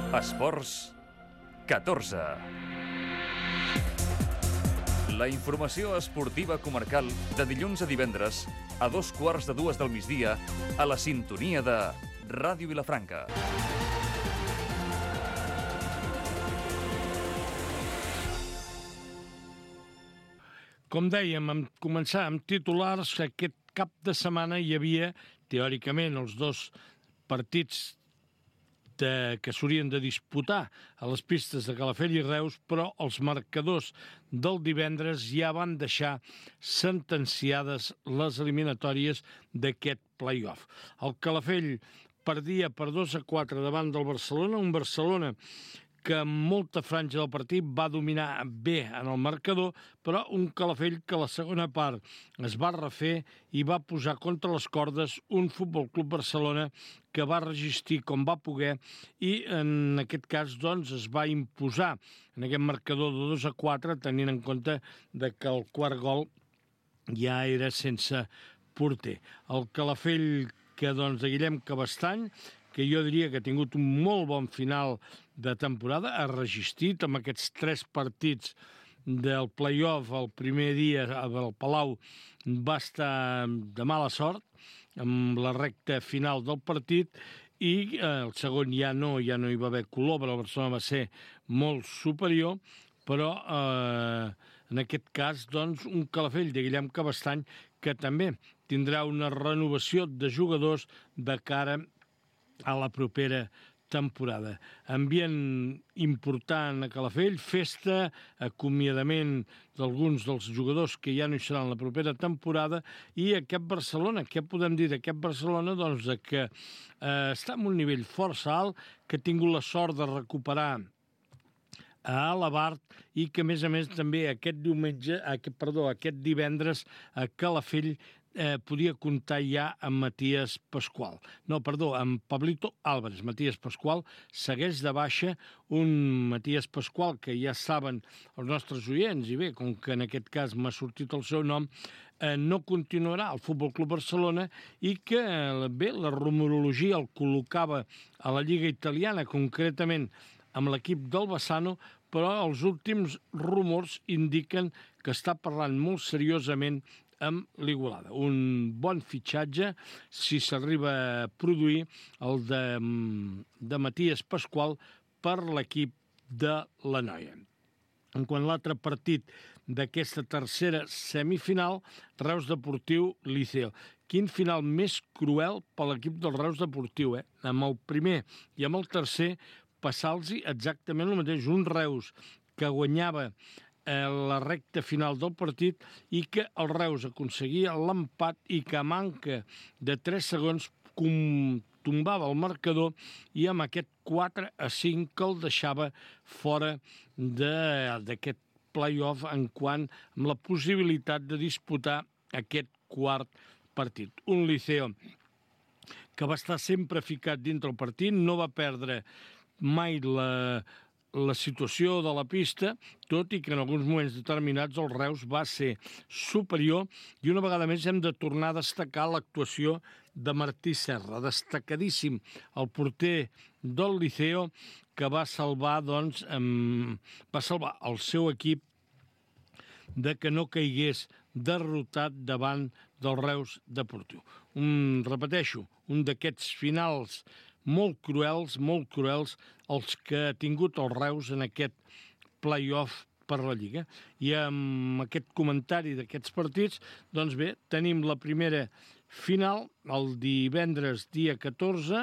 Esports 14. La informació esportiva comarcal de dilluns a divendres a 2:15 del migdia a la sintonia de Ràdio Vilafranca. Com dèiem, començar amb titulars. Aquest cap de setmana hi havia, teòricament, els dos partits que s'haurien de disputar a les pistes de Calafell i Reus, però els marcadors del divendres ja van deixar sentenciades les eliminatòries d'aquest play-off. El Calafell perdia per 2-4 davant del Barcelona, un Barcelona que amb molta franja del partit va dominar bé en el marcador, però un Calafell que a la segona part es va refer i va posar contra les cordes un Futbol Club Barcelona que va resistir com va poder i en aquest cas doncs, es va imposar en aquest marcador de 2-4, tenint en compte que el quart gol ja era sense porter. El Calafell que, doncs, de Guillem Cabestany, que jo diria que ha tingut un molt bon final de temporada, ha resistit amb aquests 3 partits del play-off. El primer dia al Palau va estar de mala sort amb la recta final del partit i el segon ja no hi va haver color, però el Barcelona va ser molt superior, però en aquest cas doncs, un Calafell de Guillem Cabestany que també tindrà una renovació de jugadors de cara a la propera temporada. Ambient important a Calafell, festa, acomiadament d'alguns dels jugadors que ja no hi seran la propera temporada, i aquest Barcelona, què podem dir d'aquest Barcelona? Doncs que està en un nivell força alt, que ha tingut la sort de recuperar a Alabart i que, a més, també aquest divendres a Calafell podia comptar ja amb Matías Pascual. Amb Pablito Álvarez. Matías Pascual segueix de baixa, un Matías Pascual que ja saben els nostres oients, i bé, com que en aquest cas m'ha sortit el seu nom, no continuarà al Futbol Club Barcelona i que, bé, la rumorologia el col·locava a la Lliga Italiana, concretament amb l'equip del Bassano, però els últims rumors indiquen que està parlant molt seriosament amb l'Igualada. Un bon fitxatge, si s'arriba a produir, el de Matías Pascual per l'equip de l'Anoia. En quant a l'altre partit d'aquesta tercera semifinal, Reus Deportiu Liceo. Quin final més cruel per l'equip del Reus Deportiu, Amb el primer i amb el tercer passar-los exactament el mateix. Un Reus que guanyava la recta final del partit i que el Reus aconseguia l'empat i que a manca de 3 segons tombava el marcador i amb aquest 4-5 que el deixava fora d'aquest play-off en quant amb la possibilitat de disputar aquest quart partit. Un Liceo que va estar sempre ficat dintre el partit, no va perdre mai la situació de la pista, tot i que en alguns moments determinats el Reus va ser superior, i una vegada més hem de tornar a destacar l'actuació de Martí Serra, destacadíssim el porter del Liceo, que va salvar el seu equip de que no caigués derrotat davant del Reus Deportiu. Repeteixo, un d'aquests finals molt cruels, els que ha tingut el Reus en aquest play-off per la Lliga. I amb aquest comentari d'aquests partits, doncs bé, tenim la primera final el divendres dia 14,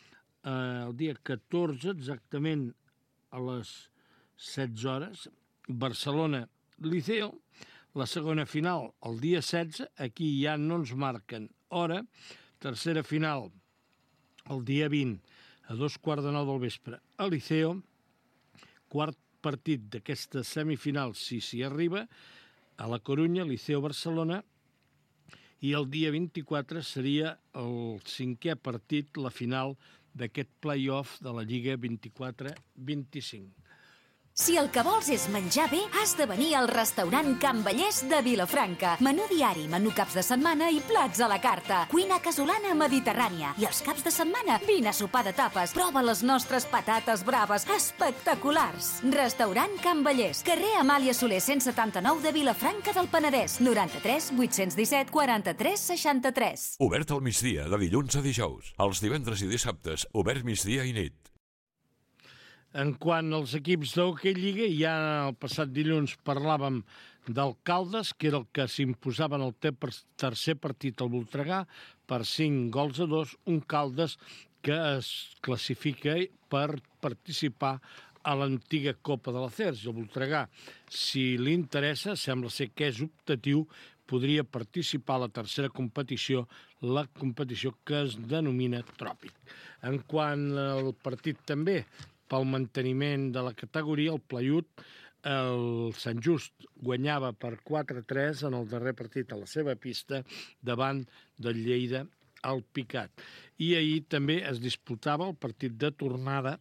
exactament a les 16 hores, Barcelona-Liceo. La segona final el dia 16, aquí ja no ens marquen hora. Tercera final el dia 20, a 2:15 del vespre, a Liceo. Quart partit d'aquesta semifinal, si s'hi arriba, a la Corunya, Liceo-Barcelona. I el dia 24 seria el 5è partit, la final d'aquest play-off de la Lliga 24-25. Si el que vols és menjar bé, has de venir al restaurant Can Vallès de Vilafranca. Menú diari, menú caps de setmana i plats a la carta. Cuina casolana mediterrània. I els caps de setmana, vine a sopar de tapes. Prova les nostres patates braves, espectaculars. Restaurant Can Vallès, carrer Amàlia Soler 179 de Vilafranca del Penedès. 93 817 43 63. Obert al migdia, de dilluns a dijous. Els divendres i dissabtes, obert migdia i nit. En quant als equips d'hoquei lliga, ja el passat dilluns parlàvem del Caldes, que era el que s'imposava en el tercer partit al Voltregà per 5-2, un Caldes que es classifica per participar a l'antiga Copa de l'Acers. El Voltregà, si li interessa, sembla ser que és optatiu, podria participar a la tercera competició, la competició que es denomina Tròpic. En quant al partit també, pel manteniment de la categoria, el Playut, el Sant Just guanyava per 4-3 en el darrer partit a la seva pista davant del Lleida al Picat. I ahir també es disputava el partit de tornada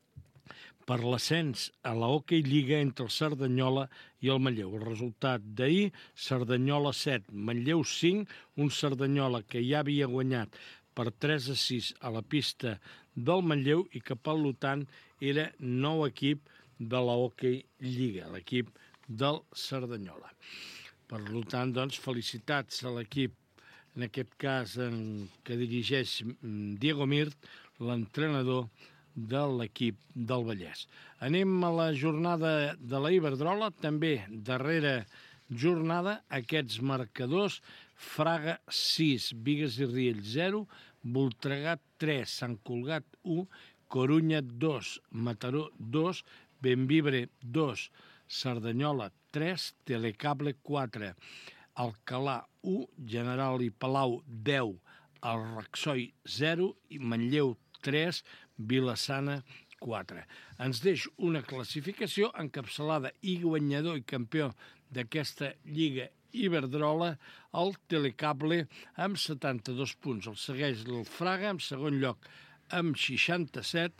per l'ascens a la Hockey Lliga entre el Cerdanyola i el Manlleu. El resultat d'ahir, Cerdanyola 7, Manlleu 5, un Cerdanyola que ja havia guanyat per 3-6 a la pista del Manlleu i que, per tant, era nou equip de la Hockey Lliga, l'equip del Cerdanyola. Per tant, doncs, felicitats a l'equip, en aquest cas, que dirigeix Diego Mirt, l'entrenador de l'equip del Vallès. Anem a la jornada de la Iberdrola, també darrera jornada, aquests marcadors: Fraga 6, Bigues i Riells 0, Voltregà 3, Sant Cugat 1, Corunya 2, Mataró 2, Bembibre 2, Cerdanyola 3, Telecable 4, Alcalà 1, General i Palau 10, el Raxoi 0 i Manlleu 3, Vilassana 4. Ens deix una classificació encapçalada i guanyador i campió d'aquesta Lliga Iberdrola, el Telecable amb 72 punts. El segueix el Fraga en segon lloc amb 67,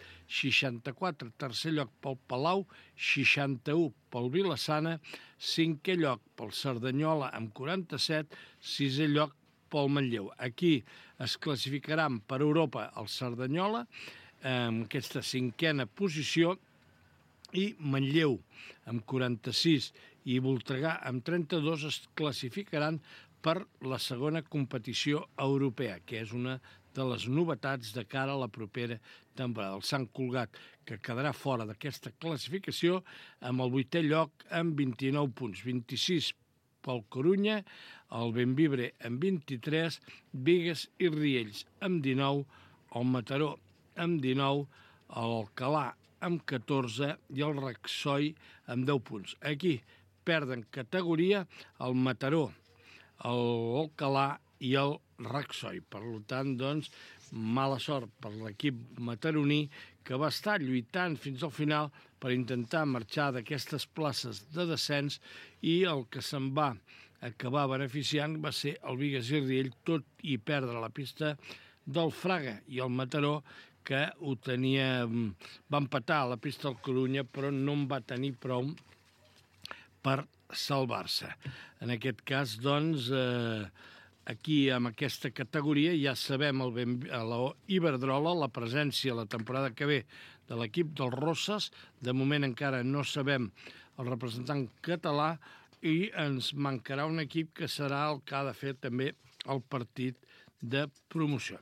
64 tercer lloc pel Palau, 61 pel Vilassana, cinquè lloc pel Cerdanyola amb 47, sisè lloc pel Manlleu. Aquí es classificaran per Europa el Cerdanyola amb aquesta cinquena posició i Manlleu amb 46 i Voltregà amb 32 es classificaran per la segona competició europea, que és una de les novetats de cara a la propera temporada. El Sant Cugat, que quedarà fora d'aquesta classificació, amb el 8è lloc amb 29 punts, 26 pel Corunya, el Bembibre amb 23, Bigues i Riells amb 19, el Mataró amb 19, l'Alcalà amb 14 i el Raxoi amb 10 punts. Aquí perden categoria el Mataró, l'Alcalà i el Raxoi. Per tant, doncs, mala sort per l'equip mataroní, que va estar lluitant fins al final per intentar marxar d'aquestes places de descens, i el que se'n va acabar beneficiant va ser el Bigues i Riells, tot i perdre la pista del Fraga, i el Mataró, que ho tenia, va empatar a la pista del Corunya, però no en va tenir prou per salvar-se. En aquest cas, doncs, aquí, amb aquesta categoria, ja sabem a la Iberdrola la presència la temporada que ve de l'equip dels Rosses. De moment encara no sabem el representant català i ens mancarà un equip que serà el que ha de fer també el partit de promoció.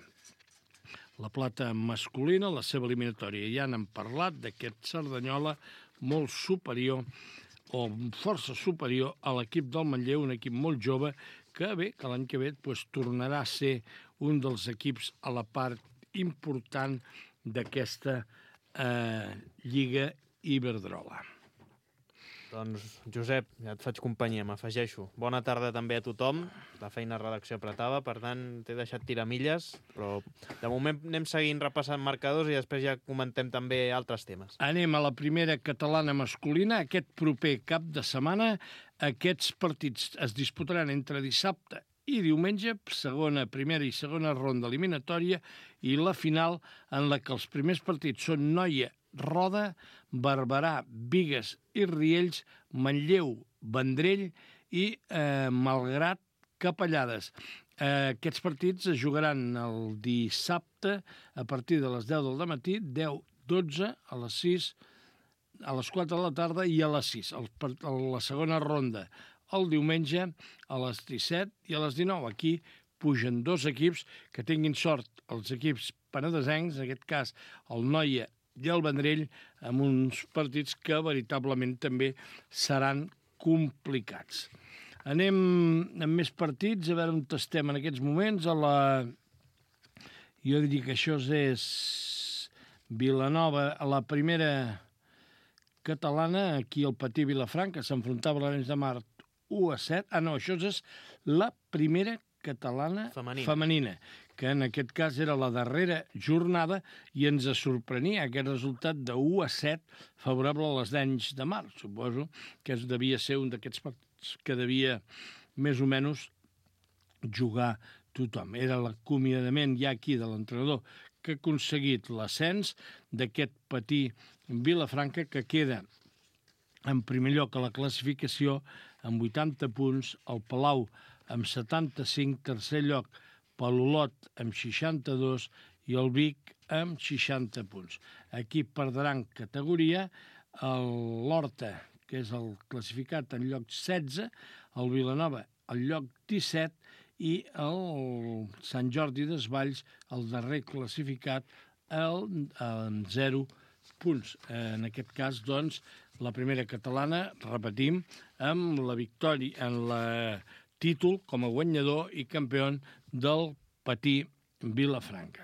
La plata masculina, la seva eliminatòria, ja n'hem parlat, d'aquest Cerdanyola molt superior o força superior a l'equip del Manlleu, un equip molt jove que l'any que ve tornarà a ser un dels equips a la part important d'aquesta Lliga Iberdrola. Doncs, Josep, ja et faig companyia, m'afegeixo. Bona tarda també a tothom. La feina de redacció apretava, per tant, t'he deixat tirar milles, però de moment anem seguint repassant marcadors i després ja comentem també altres temes. Anem a la primera catalana masculina. Aquest proper cap de setmana, aquests partits es disputaran entre dissabte i diumenge, primera i segona ronda eliminatòria, i la final, en la que els primers partits són Noia Roda, Barberà, Bigues i Riells, Manlleu, Vendrell i Malgrat, Capellades. Aquests partits es jugaran el dissabte a partir de les 10 del matí, 10, 12, a les 6, a les 4 de la tarda i a les 6. La segona ronda el diumenge a les 17 i a les 19. Aquí pugen 2 equips, que tinguin sort els equips penedesencs, en aquest cas el Noia i el Vendrell, amb uns partits que veritablement també seran complicats. Anem amb més partits, a veure on estem en aquests moments. Jo diria que això és Vilanova, a la primera catalana, aquí el Patí Vilafranca s'enfrontava a l'Arenys de Mar 1-7. No, això és la primera catalana femenina, que en aquest cas era la darrera jornada i ens sorprenia aquest resultat de 1-7 favorable a les d'Arenys de Mar. Suposo que devia ser un d'aquests partits que devia més o menys jugar tothom. Era l'acomiadament ja aquí de l'entrenador que ha aconseguit l'ascens d'aquest Patí Vilafranca, que queda en primer lloc a la classificació amb 80 punts, el Palau amb 75, tercer lloc Palolot amb 62 i el Vic amb 60 punts. Aquí perdran categoria l'Horta, que és el classificat en lloc 16, el Vilanova al lloc 17 i el Sant Jordi Desvalls, el darrer classificat, amb 0 punts. En aquest cas, doncs, la primera catalana, repetim, amb la victòria en el títol com a guanyador i campió del Patí Vilafranca.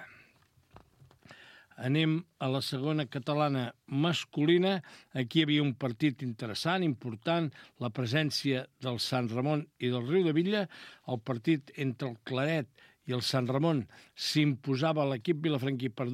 Anem a la segona catalana masculina. Aquí hi havia un partit interessant, important, la presència del Sant Ramon i del Riudevilla. El partit entre el Claret i el Sant Ramon s'imposava a l'equip vilafranquí per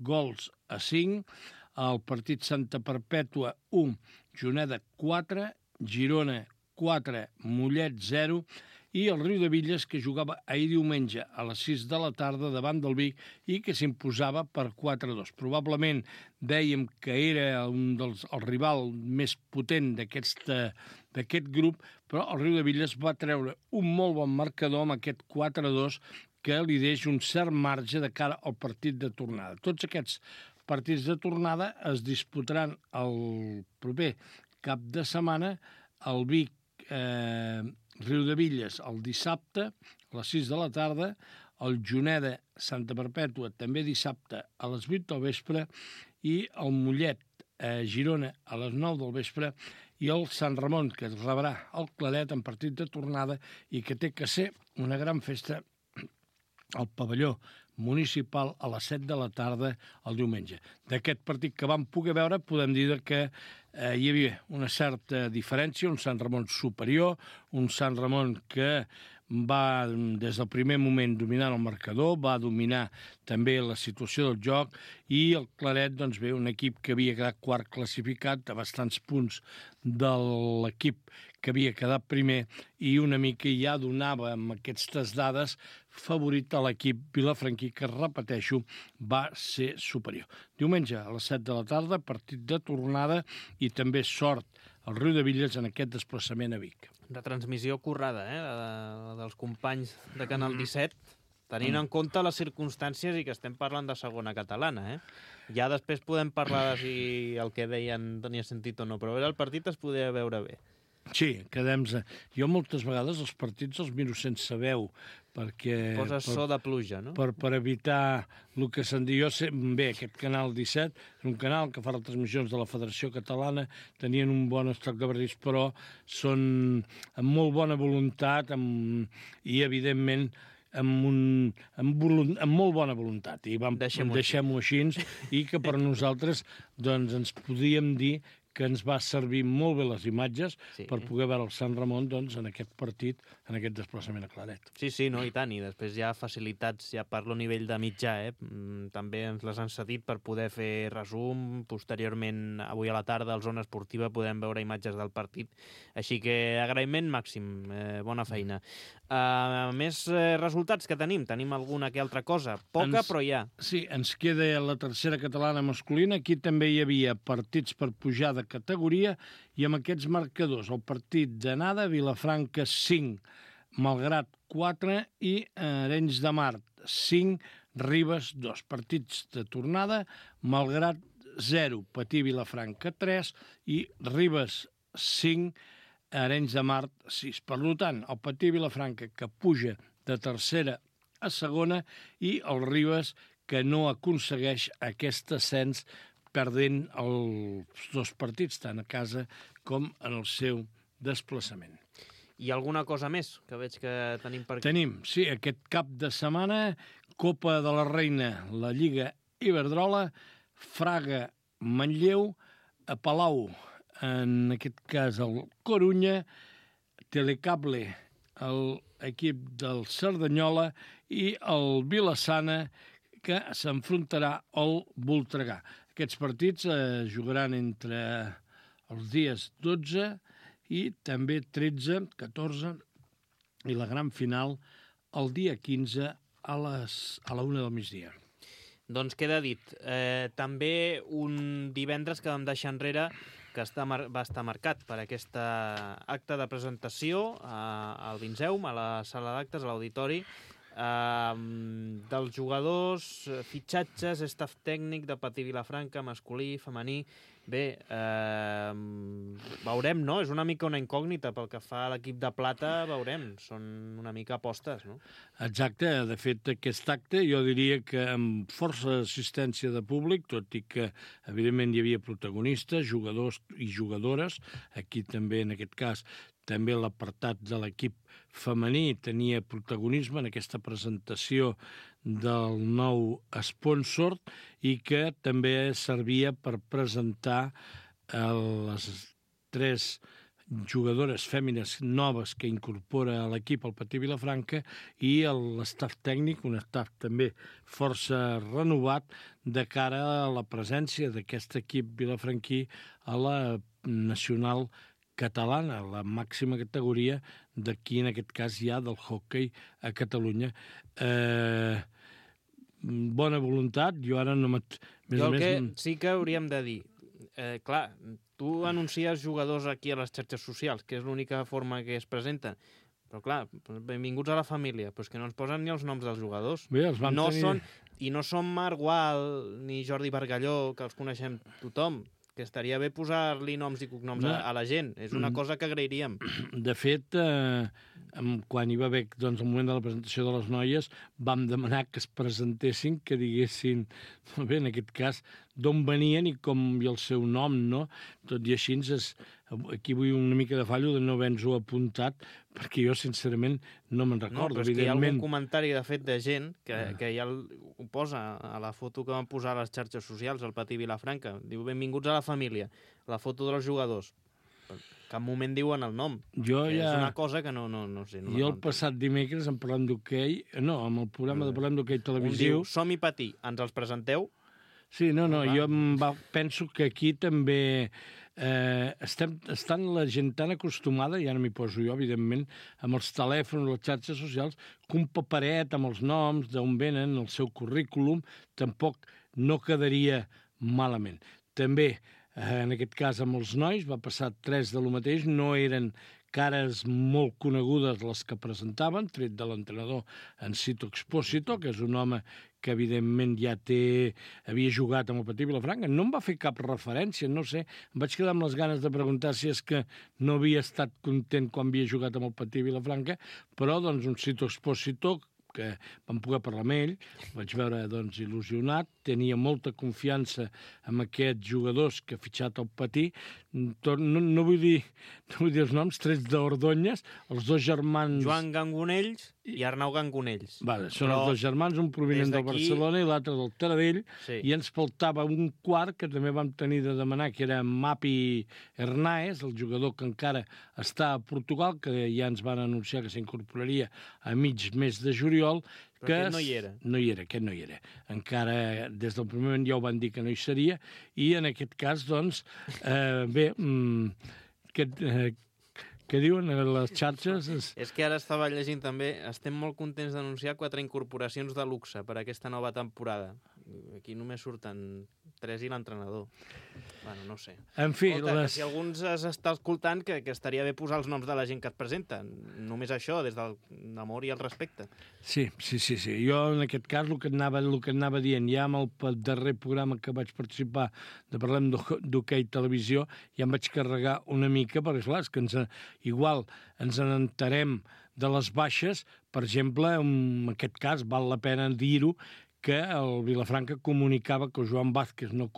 2-5. El partit Santa Perpètua 1, Juneda 4, Girona 4, Mollet 0, i el Riudevilles, que jugava ahir diumenge a les 6 de la tarda davant del Vic i que s'imposava per 4-2. Probablement dèiem que era el rival més potent d'aquest grup, però el Riudevilles va treure un molt bon marcador amb aquest 4-2 que li deixa un cert marge de cara al partit de tornada. Tots aquests partits de tornada es disputaran el proper cap de setmana. El Vic Riudevilles el dissabte a les 6 de la tarda, el Juneda Santa Perpètua també dissabte a les 8 del vespre i el Mollet Girona a les 9 del vespre i el Sant Ramon, que rebrà el Claret en partit de tornada i que té que ser una gran festa al pavelló municipal a les 7 de la tarda el diumenge. D'aquest partit que vam poder veure podem dir que hi havia una certa diferència, un Sant Ramon superior, un Sant Ramon que va des del primer moment dominar el marcador, va dominar també la situació del joc i el Claret, doncs bé, un equip que havia quedat quart classificat a bastants punts de l'equip que havia quedat primer i una mica ja donava amb aquestes dades favorit a l'equip vilafranquí que, repeteixo, va ser superior. Diumenge a les 7 de la tarda, partit de tornada i també sort al Riudevilles en aquest desplaçament a Vic. Una transmissió currada, la dels companys de Canal 17, tenint en compte les circumstàncies i que estem parlant de segona catalana. Ja després podem parlar de si el que deien tenia sentit o no, però el partit es podia veure bé. Sí, quedem-se. Jo moltes vegades els partits els miro sense veu, perquè... Poses so de pluja, no? Per evitar el que se'n diu. Bé, aquest Canal 17 és un canal que fa les transmissions de la Federació Catalana, tenien un bon estoc de partits, però són amb molt bona voluntat i, evidentment, amb molt bona voluntat. I deixem-ho així, i que per nosaltres doncs, ens podíem dir que ens va servir molt bé les imatges Sí. per poder veure el Sant Ramon doncs, en aquest partit, en aquest desplaçament a Claret. Sí, no, i tant, i després hi ha facilitats, ja parlo a nivell de mitjà, també ens les han cedit per poder fer resum, posteriorment, avui a la tarda, al Zona Esportiva, podem veure imatges del partit, així que agraïment màxim, bona feina. Més resultats que tenim alguna que altra cosa, poca però hi ha. Sí, ens queda la tercera catalana masculina, aquí també hi havia partits per pujar de categoria i amb aquests marcadors, el partit d'anada, Vilafranca 5, Malgrat 4 i Arenys de Mar 5, Ribes 2. Partits de tornada, Malgrat 0, Patí Vilafranca 3 i Ribes 5, Arenys de Mar 6. Per tant, el Patí Vilafranca que puja de tercera a segona i el Ribes que no aconsegueix aquest ascens perdent els dos partits, tant a casa com en el seu desplaçament. I alguna cosa més que veig que tenim per aquí? Tenim, sí, aquest cap de setmana, Copa de la Reina, la Lliga Iberdrola, Fraga, Manlleu, a Palau, en aquest cas el Corunya, Telecable, l'equip del Cerdanyola i el Vilassana, que s'enfrontarà al Voltregà. Aquests partits jugaran entre els dies 12 i també 13, 14 i la gran final el dia 15 a la 1 del migdia. Doncs queda dit. També un divendres que vam deixar enrere que va estar marcat per aquesta acte de presentació al Vinceum, a la sala d'actes, a l'auditori, dels jugadors, fitxatges, staff tècnic de Patí Vilafranca, masculí, femení. Bé, veurem, no? És una mica una incògnita pel que fa a l'equip de plata, veurem. Són una mica apostes, no? Exacte. De fet, aquest acte jo diria que amb força assistència de públic, tot i que, evidentment, hi havia protagonistes, jugadors i jugadores. Aquí també, en aquest cas, també l'apartat de l'equip femení tenia protagonisme en aquesta presentació del nou sponsor i que també servia per presentar les 3 jugadores fèmines noves que incorpora a l'equip el Patí Vilafranca i l'estaf tècnic, un estaf també força renovat de cara a la presència d'aquest equip vilafranquí a la nacional catalana, la màxima categoria d'aquí, en aquest cas, ja del hoquei a Catalunya. Bona voluntat, jo ara no... Jo el que sí que hauríem de dir, clar, tu anuncies jugadors aquí a les xarxes socials, que és l'única forma que es presenten, però clar, benvinguts a la família, però és que no ens posen ni els noms dels jugadors. Bé, els vam tenir... I no són Marc Gual ni Jordi Bargalló, que els coneixem tothom, que estaria bé posar-li noms i cognoms a la gent. És una cosa que agrairíem. De fet, quan hi va haver doncs, el moment de la presentació de les noies, vam demanar que es presentessin, que diguessin, bé, en aquest cas, d'on venien i el seu nom, no? Tot i així, aquí vull una mica de fallo de no haver-nos-ho apuntat, perquè jo, sincerament, no me'n recordo. No, però és que hi ha algun comentari, de fet, de gent que ja ho posa a la foto que van posar a les xarxes socials, al Patí Vilafranca. Diu, benvinguts a la família. La foto dels jugadors. En cap moment diuen el nom. És una cosa que no sé. Jo el passat dimecres, en Parlem d'Hoquei, no, amb el programa de Parlem d'Hoquei televisiu... Diu, som-hi Patí, ens els presenteu? Sí, no, jo penso que aquí també estan la gent tan acostumada, i ara m'hi poso jo, evidentment, amb els telèfons, les xarxes socials, que un paperet amb els noms, d'on venen, el seu currículum, tampoc no quedaria malament. També, en aquest cas, amb els nois, va passar 3 de lo mateix, no eren cares molt conegudes les que presentaven, tret de l'entrenador Encito Expósito, que és un home que evidentment ja havia jugat amb el Patí Vilafranca. No em va fer cap referència, no sé. Em vaig quedar amb les ganes de preguntar si és que no havia estat content quan havia jugat amb el Patí Vilafranca, però doncs un Encito Expósito que vam poder parlar amb ell, vaig veure doncs, il·lusionat, tenia molta confiança en aquests jugadors que ha fitxat el Patí, no vull dir els noms, trets d'Ordonyes, els dos germans... Joan Gangonells i Arnau Gangonells. Vale, són els dos germans, un provinent del Barcelona i l'altre del Taradell, i ens faltava un quart que també vam tenir de demanar, que era Mapi Hernáez, el jugador que encara està a Portugal, que ja ens van anunciar que s'incorporaria a mig mes de juliol. Però aquest no hi era. Aquest no hi era. Encara, des del primer moment ja ho van dir que no hi seria, i en aquest cas, doncs, bé, què diuen a les xarxes? És que ara estava llegint també, estem molt contents d'anunciar 4 incorporacions de luxe per a aquesta nova temporada. Aquí només surten 3 i l'entrenador. Bueno, no sé. En fi, escolta, si algú ens està escoltant, que estaria bé posar els noms de la gent que et presenta. Només això, des del l'amor i el respecte. Sí. Jo, en aquest cas, el que anava dient, ja amb el darrer programa que vaig participar de Parlem d'Hoquei Televisió, ja em vaig carregar una mica, perquè, esclar, és que igual ens n'entarem de les baixes. Per exemple, en aquest cas, val la pena dir-ho, que el Vilafranca comunicava que Joan Vázquez no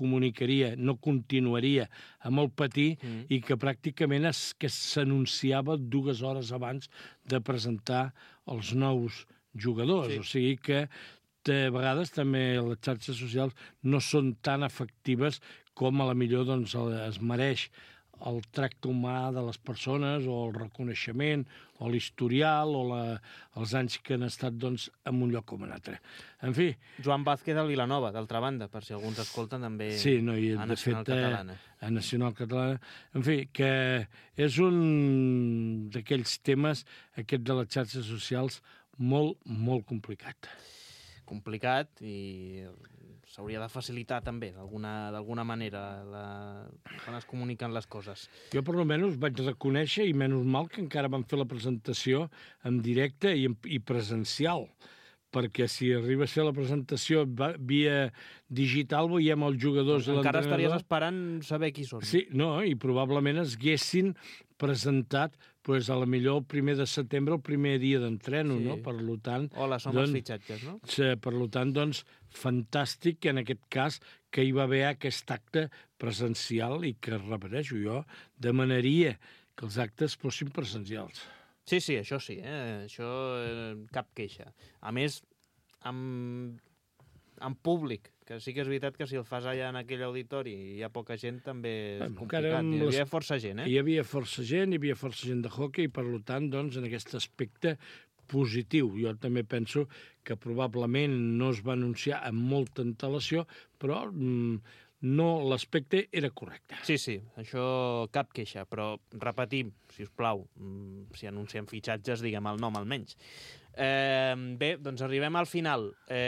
continuaria amb el Patí i que pràcticament s'anunciava 2 hores abans de presentar els nous jugadors. Sí. O sigui que de vegades també les xarxes socials no són tan efectives com a la millor doncs, es mereix el tracte humà de les persones o el reconeixement o l'historial o els anys que han estat doncs, en un lloc com un altre. En fi... Joan Vázquez al Vilanova, d'altra banda, per si alguns escolten també a Nacional Catalana. A Nacional Catalana. En fi, que és un d'aquells temes, aquest de les xarxes socials, molt, molt complicat. Complicat i s'hauria de facilitar també, d'alguna manera, quan es comuniquen les coses. Jo, per almenys, vaig reconèixer, i menys mal que encara vam fer la presentació en directe i presencial, perquè si arriba a ser la presentació via digital, veiem els jugadors de l'entrenador... Encara estaries esperant saber qui són. Sí, no, i probablement es haguessin presentat pues, a la millor el 1 de setembre, el primer dia d'entreno, no? Per tant... Hola, som els fitxatges, no? Per tant, doncs, fantàstic que en aquest cas que hi va haver aquest acte presencial i que, repeteixo, jo demanaria que els actes fossin presencials. Sí, això sí, això cap queixa. A més, en públic, que sí que és veritat que si el fas allà en aquell auditori i hi ha poca gent també és complicat. Hi havia força gent, Hi havia força gent de hoquei i per tant, doncs, en aquest aspecte positiu. Jo també penso que probablement no es va anunciar amb molta antelació, però no, l'aspecte era correcte. Sí, això cap queixa, però repetim, si us plau, si anunciem fitxatges, diguem el nom almenys. Bé, doncs arribem al final.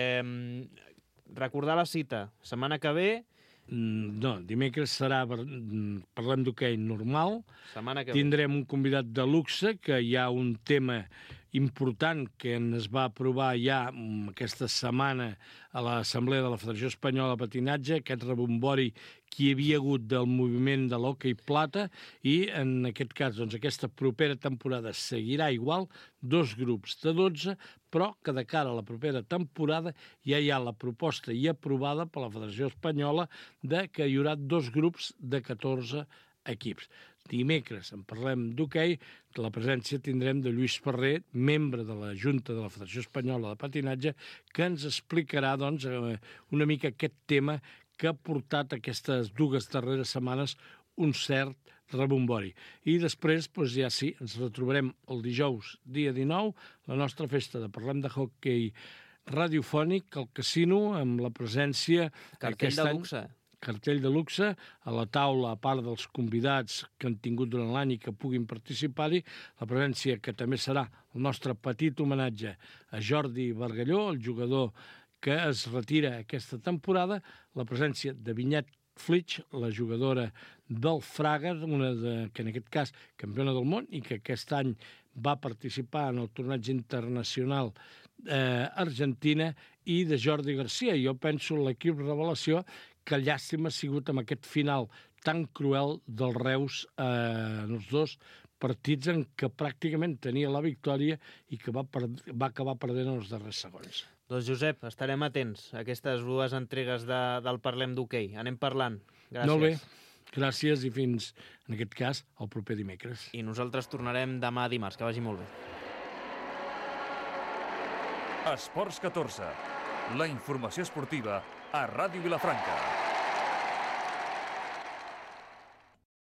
Recordar la cita, setmana que ve... No, dimecres serà, parlem d'hoquei normal, setmana que ve. Tindrem un convidat de luxe, que hi ha un tema important que es va aprovar ja aquesta setmana a l'Assemblea de la Federació Espanyola de Patinatge, aquest rebombori que hi havia hagut del moviment de l'hoquei plata, i en aquest cas, doncs, aquesta propera temporada seguirà igual, 2 grups de 12, però que de cara a la propera temporada ja hi ha la proposta i aprovada per la Federació Espanyola de que hi haurà 2 grups de 14 equips. Dimecres en parlem d'hoquei, la presència tindrem de Lluís Ferrer, membre de la Junta de la Federació Espanyola de Patinatge, que ens explicarà doncs, una mica aquest tema que ha portat aquestes 2 darreres setmanes un cert rebombori. I després, doncs ja sí, ens retrobarem el dijous, dia 19, la nostra festa de Parlem de Hoquei radiofònic al casino, amb la presència... Cartell de luxe. Cartell de luxe, a la taula, a part dels convidats que han tingut durant l'any i que puguin participar-hi, la presència que també serà el nostre petit homenatge a Jordi Bargalló, el jugador que es retira aquesta temporada, la presència de Vinyet Flitch, la jugadora del Fraga, que en aquest cas campiona del món i que aquest any va participar en el torneig internacional Argentina, i de Jordi Garcia. Jo penso l'equip revelació, que llàstima ha sigut amb aquest final tan cruel del Reus en els 2 partits en què pràcticament tenia la victòria i que va acabar perdent en els darrers segons. Doncs Josep, estarem atents a aquestes 2 entregues del Parlem d'hoquei. Anem parlant. Gràcies. Molt bé. Gràcies i fins, en aquest cas, el proper dimecres. I nosaltres tornarem demà dimarts. Que vagi molt bé. Esports 14. La informació esportiva a Ràdio Vilafranca.